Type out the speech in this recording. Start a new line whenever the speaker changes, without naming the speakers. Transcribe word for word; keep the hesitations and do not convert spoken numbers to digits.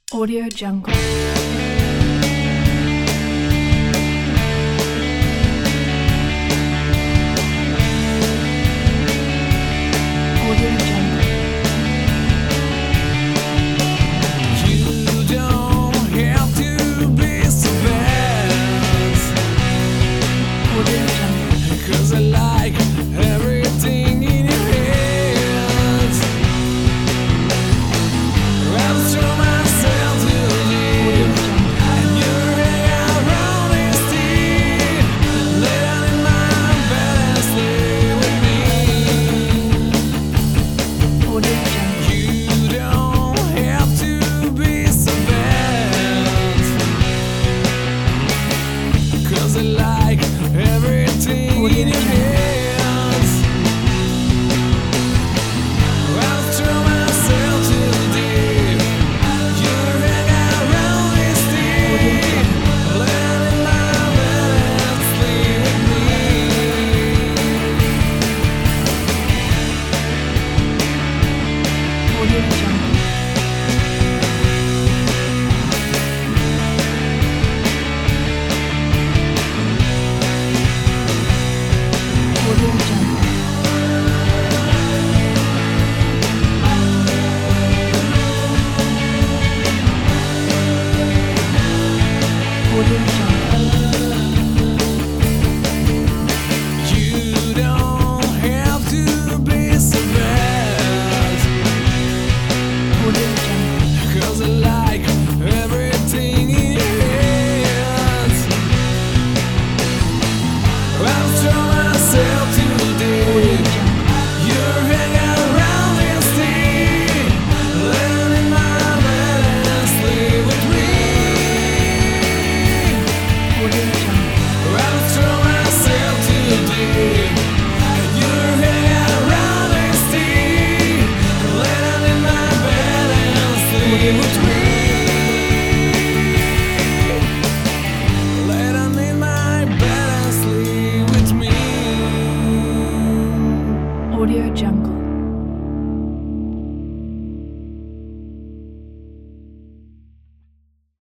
Audio Jungle. Audio Jungle.
You don't have to be so fast,
Audio Jungle.
'cause I like everything in your hands. I'll show myself to
Audio
you,
Jungle.
and you hang around instead. Lay down in my bed and stay with me.
Audio Jungle.
You don't have to be so fast, 'cause I like everything in your hands. I'll throw myself too deep. You hang around instead. Lay in my bed and sleep with me.
Audio Jungle. Audio Jungle. Audio Jungle.
You don't have to be so fast,
Audio Jungle.
'cause I like everything in your hands. I'll throw myself too
Audio
deep.
Jungle.
You hang around instead. Lay in my bed and sleep with me.
Audio Jungle.
I'll throw myself too deep. And you hang around instead. Lay down in my bed and sleep with me. Lay down in my bed and sleep with me.
Audio Jungle.